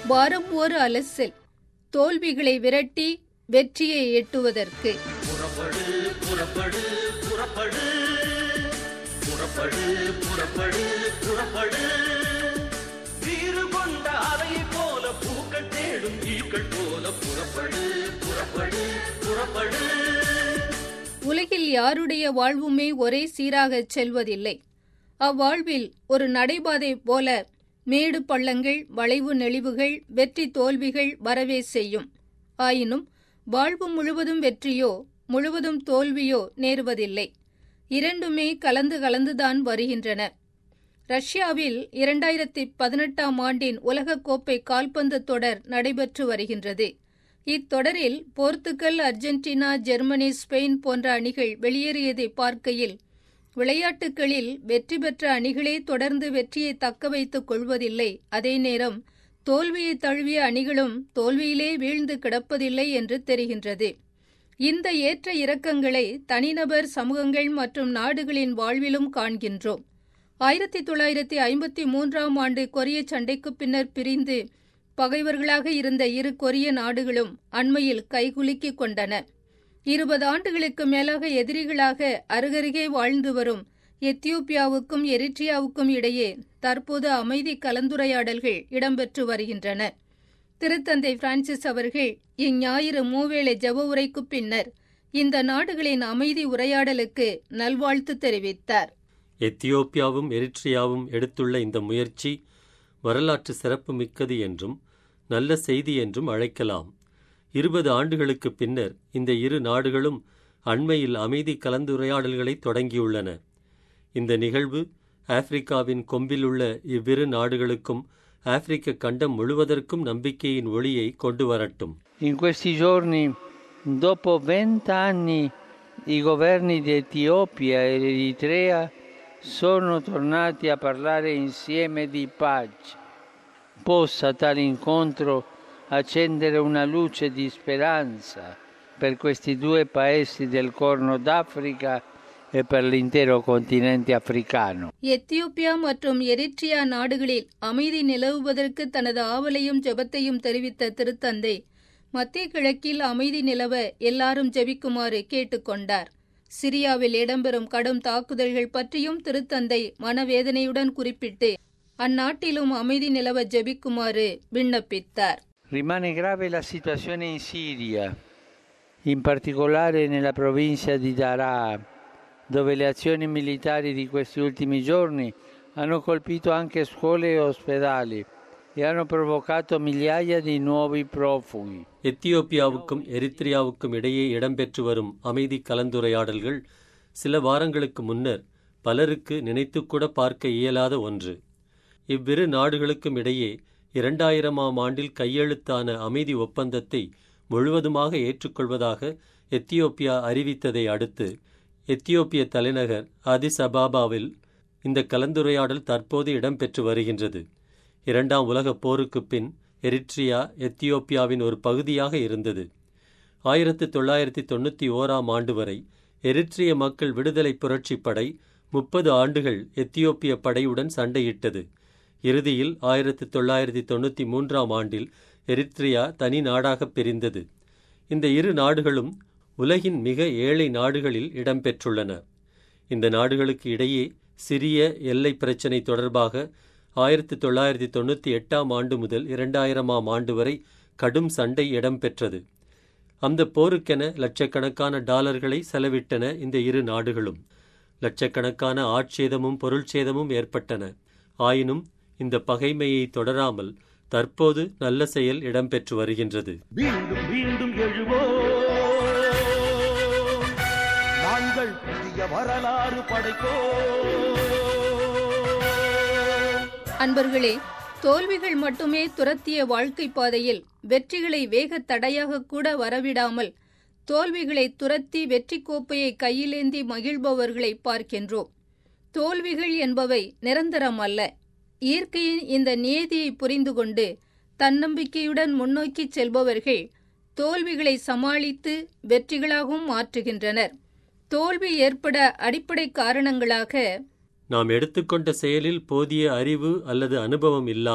வாரம் ஒரு அலசல், தோல்விகளை விரட்டி வெற்றியை எட்டுவதற்கு. புறப்படு புறப்படு புறப்படு புறப்படு புறப்படு புறப்படு, வீறு கொண்ட அலையை போல பூக்கள் தேடும் ஈக்கள் போல புறப்படு புறப்படு புறப்படு. உலகில் யாருடைய வாழ்வுமே ஒரே சீராக செல்வதில்லை. அவ்வாழ்வில் ஒரு நடைபாதை போல மேடு பள்ளங்கள், வளைவு நெளிவுகள், வெற்றி தோல்விகள் வரவே செய்யும். ஆயினும் வாழ்வு முழுவதும் வெற்றியோ முழுவதும் தோல்வியோ நேருவதில்லை. இரண்டுமே கலந்து கலந்துதான் வருகின்றன. ரஷ்யாவில் 2018 ஆண்டின் உலகக்கோப்பை கால்பந்து தொடர் நடைபெற்று வருகின்றது. இத்தொடரில் போர்த்துகல், அர்ஜென்டினா, ஜெர்மனி, ஸ்பெயின் போன்ற அணிகள் வெளியேறியதை பார்க்கையில் விளையாட்டுகளில் வெற்றி பெற்ற அணிகளே தொடர்ந்து வெற்றியை தக்க வைத்துக் கொள்வதில்லை, அதே நேரம் தோல்வியை தழுவிய அணிகளும் தோல்வியிலே வீழ்ந்து கிடப்பதில்லை என்று தெரிகின்றது. இந்த ஏற்ற இறக்கங்களை தனிநபர், சமூகங்கள் மற்றும் நாடுகளின் வாழ்விலும் காண்கின்றோம். 1953 ஆண்டு கொரிய சண்டைக்கு பின்னர் பிரிந்து பகைவர்களாக இருந்த இரு கொரிய நாடுகளும் அண்மையில் கைகுலுக்கிக் கொண்டன. 20 ஆண்டுகளுக்கு மேலாக எதிரிகளாக அருகருகே வாழ்ந்து வரும் எத்தியோப்பியாவுக்கும் எரிட்ரியாவுக்கும் இடையே தற்போது அமைதி கலந்துரையாடல்கள் இடம்பெற்று வருகின்றன. திருத்தந்தை பிரான்சிஸ் அவர்கள் இஞ்ஞாயிறு மூவேளை ஜெப உரைக்கு பின்னர் இந்த நாடுகளின் அமைதி உரையாடலுக்கு நல்வாழ்த்து தெரிவித்தார். எத்தியோப்பியாவும் எரிட்ரியாவும் எடுத்துள்ள இந்த முயற்சி வரலாற்று சிறப்பு மிக்கது என்றும் நல்ல செய்தி என்றும் அழைக்கலாம். 20 ஆண்டுகளுக்கு பின்னர் இந்த இரு நாடுகளும் அண்மையில் அமைதி கலந்துரையாடல்களை தொடங்கியுள்ளன. இந்த நிகழ்வு ஆப்பிரிக்காவின் கொம்பிலுள்ள இவ்விரு நாடுகளுக்கும் ஆப்பிரிக்க கண்டம் முழுவதற்கும் நம்பிக்கையின் ஒளியை கொண்டு வரட்டும். In questi giorni, dopo 20 anni, i governi di Etiopia e Eritrea sono tornati a parlare insieme di pace. Possa tale incontro accendere una luce di speranza per questi due paesi del Corno d'Africa e per l'intero continente africano. Ethiopia மற்றும் Eritrea நாடுகளில் அமைதி நிலவுவதற்கு தனது ஆவலையும் ஜெபத்தையும் தெரிவித்த திருத்தந்தை மத்திய கிழக்கில் அமைதி நிலவ எல்லாரும் ஜெபிக்குமாறு கேட்டுக்கொண்டார். சிரியாவில் இடம்பெறும் கடும் தாக்குதல்கள் பற்றியும் திருத்தந்தை மனவேதனையுடன் குறிப்பிட்டு அந்நாட்டிலும் அமைதி நிலவ ஜெபிக்குமாறு விண்ணப்பித்தார். Rimane grave la situazione in Siria, in particolare nella provincia di Daraa, dove le azioni militari di questi ultimi giorni hanno colpito anche scuole e ospedali e hanno provocato migliaia di nuovi profughi. எத்தியோப்பியாவுக்கும் எரித்ரியாவுக்கும் இடையே இடம்பெற்று வரும் அமைதி கலந்துரையாடல்கள் சில வாரங்களுக்கு முன்னர் பலருக்கு நினைத்துக்கூட பார்க்க இயலாத ஒன்று. இவ்விரு நாடுகளுக்கும் இடையே 2000ஆம் ஆண்டில் கையெழுத்தான அமைதி ஒப்பந்தத்தை முழுவதுமாக ஏற்றுக்கொள்வதாக எத்தியோப்பியா அறிவித்ததை அடுத்து எத்தியோப்பிய தலைநகர் ஆதிஸ் அபாபாவில் இந்த கலந்துரையாடல் தற்போது இடம்பெற்று வருகின்றது. 2ஆம் உலகப் போருக்கு பின் எரிட்ரியா எத்தியோப்பியாவின் ஒரு பகுதியாக இருந்தது. 1991ஆம் ஆண்டு வரை எரிட்ரிய மக்கள் விடுதலை புரட்சிப் படை 30 ஆண்டுகள் எத்தியோப்பிய படையுடன் சண்டையிட்டது. இறுதியில் 1993ஆம் ஆண்டில் எரித்ரியா தனி நாடாக பிரிந்தது. இந்த இரு நாடுகளும் உலகின் மிக ஏழை நாடுகளில் இடம்பெற்றுள்ளன. இந்த நாடுகளுக்கு இடையே சிறிய எல்லை பிரச்சினை தொடர்பாக 1998ஆம் ஆண்டு முதல் 2000ஆம் ஆண்டு வரை கடும் சண்டை இடம்பெற்றது. அந்த போருக்கென லட்சக்கணக்கான டாலர்களை செலவிட்டன இந்த இரு நாடுகளும். லட்சக்கணக்கான ஆட்சேதமும் பொருள்சேதமும் ஏற்பட்டன. ஆயினும் இந்த பகைமையை தொடராமல் தற்போது நல்ல செயல் இடம்பெற்று வருகின்றது. மீண்டும் மீண்டும் எழுவோம், நாங்கள் புதிய வரலாறு படைப்போம். அன்பர்களே, தோல்விகள் மட்டுமே துரத்திய வாழ்க்கை பாதையில் வெற்றிகளை வேக தடையாக கூட வரவிடாமல் தோல்விகளை துரத்தி வெற்றி கோப்பையை கையிலேந்தி மகிழ்பவர்களை பார்க்கின்றோம். தோல்விகள் என்பவை நிரந்தரம் அல்ல. இயற்கையின் இந்த நியதியை புரிந்து கொண்டு தன்னம்பிக்கையுடன் முன்னோக்கி செல்பவர்கள் தோல்விகளை சமாளித்து வெற்றிகளாகவும் மாற்றுகின்றனர். தோல்வி ஏற்பட அடிப்படை காரணங்களாக நாம் எடுத்துக்கொண்ட செயலில் போதிய அறிவு அல்லது அனுபவம் இல்லாமை,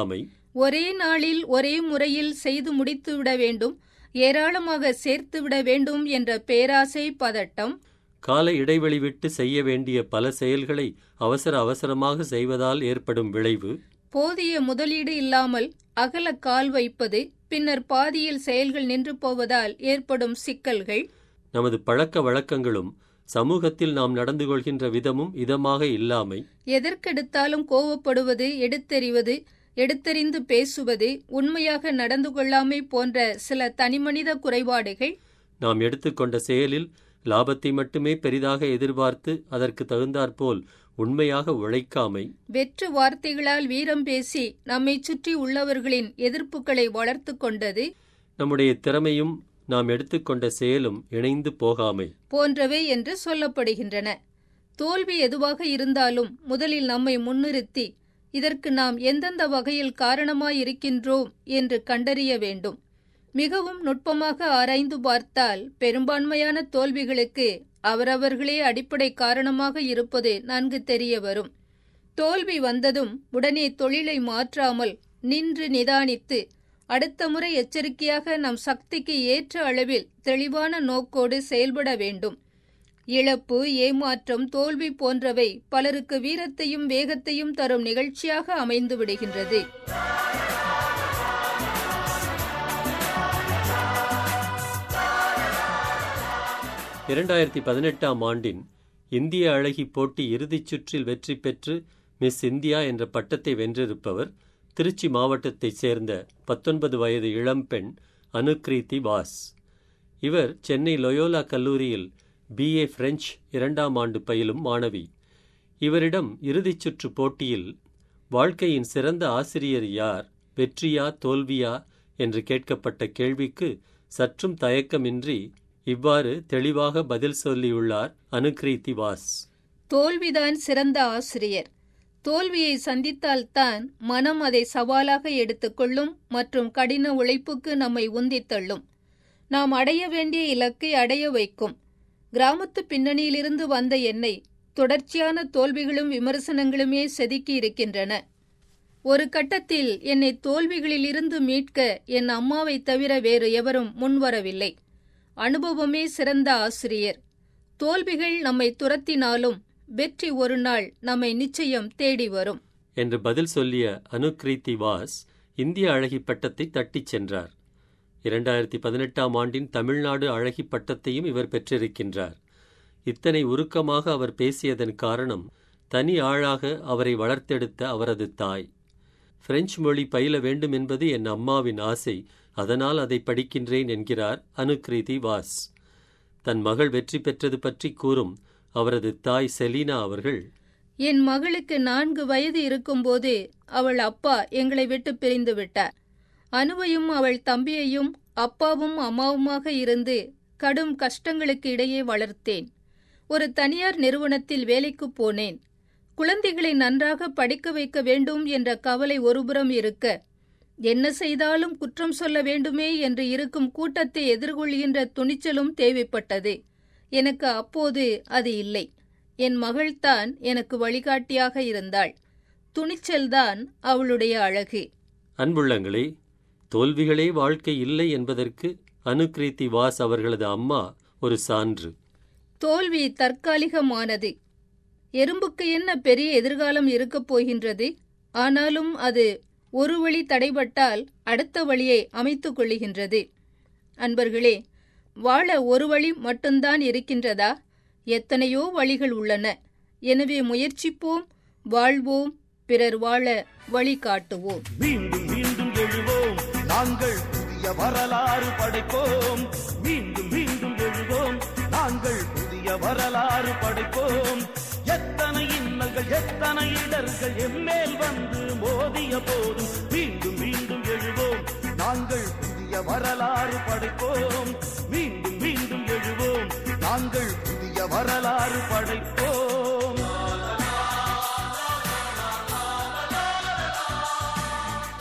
ஒரே நாளில் ஒரே முறையில் செய்து முடித்துவிட வேண்டும், ஏராளமாக சேர்த்துவிட வேண்டும் என்ற பேராசை, பதட்டம், கால இடைவெளி விட்டு செய்ய வேண்டிய பல செயல்களை அவசரமாக செய்வதால் ஏற்படும் விளைவு, போதிய முதலீடு இல்லாமல் அகல கால் வைப்பது, பின்னர் பாதியில் செயல்கள் நின்று போவதால் ஏற்படும் சிக்கல்கள், நமது பழக்க வழக்கங்களும் சமூகத்தில் நாம் நடந்து கொள்கின்ற விதமும் இதமாக இல்லாமை, எதற்கெடுத்தாலும் கோவப்படுவது, எடுத்தெறிவது, எடுத்தறிந்து பேசுவது, உண்மையாக நடந்து கொள்ளாமை போன்ற சில தனிமனித குறைபாடுகள், நாம் எடுத்துக்கொண்ட செயலில் லாபத்தை மட்டுமே பெரிதாக எதிர்பார்த்து அதற்கு தகுந்தாற்போல் உண்மையாக உழைக்காமை, வெற்று வார்த்தைகளால் வீரம் பேசி நம்மை சுற்றி உள்ளவர்களின் எதிர்ப்புகளை வளர்த்து கொண்டது, நம்முடைய திறமையும் நாம் எடுத்துக்கொண்ட செயலும் இணைந்து போகாமை போன்றவை என்று சொல்லப்படுகின்றன. தோல்வி எதுவாக இருந்தாலும் முதலில் நம்மை முன்னிறுத்தி இதற்கு நாம் எந்தெந்த வகையில் காரணமாயிருக்கின்றோம் என்று கண்டறிய வேண்டும். மிகவும் நுட்பமாக ஆராய்ந்து பார்த்தால் பெரும்பான்மையான தோல்விகளுக்கு அவரவர்களே அடிப்படை காரணமாக இருப்பது நன்கு தெரிய வரும். தோல்வி வந்ததும் உடனே தொழிலை மாற்றாமல் நின்று நிதானித்து அடுத்த முறை எச்சரிக்கையாக நம் சக்திக்கு ஏற்ற அளவில் தெளிவான நோக்கோடு செயல்பட வேண்டும். இழப்பு, ஏமாற்றம், தோல்வி போன்றவை பலருக்கு வீரத்தையும் வேகத்தையும் தரும் நிகழ்ச்சியாக அமைந்து விடுகின்றது. ஆண்டின் இந்திய அழகி போட்டி இறுதிச் சுற்றில் வெற்றி பெற்று மிஸ் இந்தியா என்ற பட்டத்தை வென்றிருப்பவர் திருச்சி மாவட்டத்தைச் சேர்ந்த 19 வயது இளம்பெண் அனுக்ரீத்தி வாஸ். இவர் சென்னை லொயோலா கல்லூரியில் BA பிரெஞ்சு 2ஆம் ஆண்டு பயிலும் மாணவி. இவரிடம் இறுதிச் சுற்று போட்டியில் வாழ்க்கையின் சிறந்த ஆசிரியர் யார், வெற்றியா தோல்வியா என்று கேட்கப்பட்ட கேள்விக்கு சற்றும் தயக்கமின்றி இவ்வாறு தெளிவாக பதில் சொல்லியுள்ளார் அனுக்ரீத்தி வாஸ். தோல்விதான் சிறந்த ஆசிரியர். தோல்வியை சந்தித்தால்தான் மனம் அதை சவாலாக எடுத்துக்கொள்ளும் மற்றும் கடின உழைப்புக்கு நம்மை உந்தித் தள்ளும். நாம் அடைய வேண்டிய இலக்கை அடைய வைக்கும். கிராமத்து பின்னணியிலிருந்து வந்த என்னை தொடர்ச்சியான தோல்விகளும் விமர்சனங்களுமே செதுக்கி இருக்கின்றன. ஒரு கட்டத்தில் என்னை தோல்விகளிலிருந்து மீட்க என் அம்மாவை தவிர வேறு எவரும் முன்வரவில்லை. அனுபவமே சிறந்த ஆசிரியர். தோல்விகள் நம்மை துரத்தினாலும் வெற்றி ஒரு நாள் நம்மை நிச்சயம் தேடி வரும் என்று பதில் சொல்லிய அனுக்ரீத்தி வாஸ் இந்திய அழகி பட்டத்தை தட்டிச் சென்றார். 2018ஆம் ஆண்டின் தமிழ்நாடு அழகி பட்டத்தையும் இவர் பெற்றிருக்கின்றார். இத்தனை உருக்கமாக அவர் பேசியதன் காரணம் தனி ஆளாக அவரை வளர்த்தெடுத்த அவரது தாய். பிரெஞ்சு மொழி பயில வேண்டும் என்பது என் அம்மாவின் ஆசை, அதனால் அதை படிக்கின்றேன் என்கிறார் அனுக்ரீத்தி வாஸ். தன் மகள் வெற்றி பெற்றது பற்றி கூறும் அவரது தாய் செலீனா அவர்கள், என் மகளுக்கு 4 வயது இருக்கும்போது அவள் அப்பா எங்களை விட்டு பிரிந்து விட்டார். அனுவையும் அவள் தம்பியையும் அப்பாவும் அம்மாவுமாக இருந்து கடும் கஷ்டங்களுக்கு இடையே வளர்த்தேன். ஒரு தனியார் நிறுவனத்தில் வேலைக்கு போனேன். குழந்தைகளை நன்றாக படிக்க வைக்க வேண்டும் என்ற கவலை ஒருபுறம் இருக்க, என்ன செய்தாலும் குற்றம் சொல்ல வேண்டுமே என்று இருக்கும் கூட்டத்தை எதிர்கொள்கின்ற துணிச்சலும் தேவைப்பட்டது. எனக்கு அப்போது அது இல்லை. என் மகள்தான் எனக்கு வழிகாட்டியாக இருந்தாள். துணிச்சல்தான் அவளுடைய அழகு. அன்புள்ளங்களே, தோல்விகளே வாழ்க்கை இல்லை என்பதற்கு அனுக்ரீத்தி வாஸ் அவர்களது அம்மா ஒரு சான்று. தோல்வி தற்காலிகமானது. எறும்புக்கு என்ன பெரிய எதிர்காலம் இருக்கப் போகின்றது? ஆனாலும் அது ஒரு வழி தடைபட்டால் அடுத்த வழியை அமைத்துக் கொள்ளுகின்றது. அன்பர்களே, வாழ ஒரு வழி மட்டும்தான் இருக்கின்றதா? எத்தனையோ வழிகள் உள்ளன. எனவே முயற்சிப்போம், வாழ்வோம், பிறர் வாழ வழி காட்டுவோம். மீண்டும் மீண்டும் எழுவோம், நாங்கள் புதிய வரலாறு படைப்போம். மீண்டும் மீண்டும் எழுவோம், நாங்கள் புதிய வரலாறு படைப்போம். எத்தனை இன்னல்கள், எத்தனை இடர்கள் எம்மேல் வந்து மோதிய போதும் மீண்டும் மீண்டும் எழுவோம், நாங்கள் புதிய வரலாறு படைப்போம். மீண்டும் மீண்டும் எழுவோம், நாங்கள் புதிய வரலாறு படைப்போம்.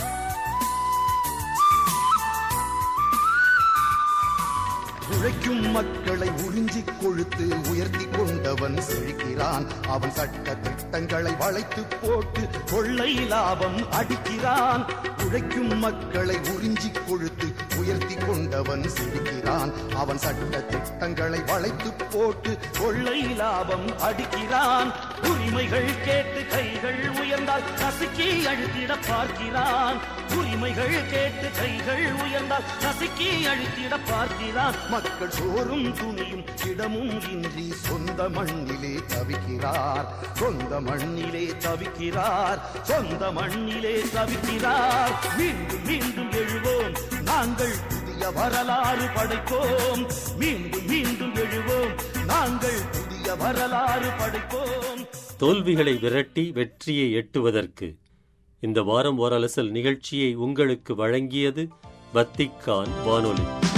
உழைக்கும் மக்களை உறிஞ்சி கொழுத்து உயர்த்தி கொண்டவன் செழிக்கிறான். அவன் சட்ட திட்டங்களை வளைத்து போட்டு கொள்ளை லாபம் அடிக்கிறான். உழைக்கும் மக்களை உறிஞ்சி கொழுத்து உயர்த்தி கொண்டவன் செழிக்கிறான். அவன் சட்ட திட்டங்களை வளைத்து போட்டு கொள்ளை லாபம் அடிக்கிறான். உரிமைகள் கேட்டு கைகள் உயர்ந்தால் நசுக்கி அழுத்திட பார்க்கிறான். உரிமைகள் கேட்டு கைகள் உயர்ந்தால் நசுக்கி அழுத்திட பார்க்கிறான். மக்கள் சோறும் துணியும் இடமும் இன்றி சொந்த மண்ணிலே தவிக்கிறார். சொந்த மண்ணிலே தவிக்கிறார். சொந்த மண்ணிலே தவிக்கிறார். மீண்டும் மீண்டும் எழுவோம், நாங்கள் புதிய வரலாறு படைப்போம். மீண்டும் மீண்டும் எழுவோம், நாங்கள் புதிய வரலாறு படைப்போம். தோல்விகளை விரட்டி வெற்றியை எட்டுவதற்கு இந்த வாரம் ஓர் அலசல் நிகழ்ச்சியை உங்களுக்கு வழங்கியது வத்திக்கான் வானொலி.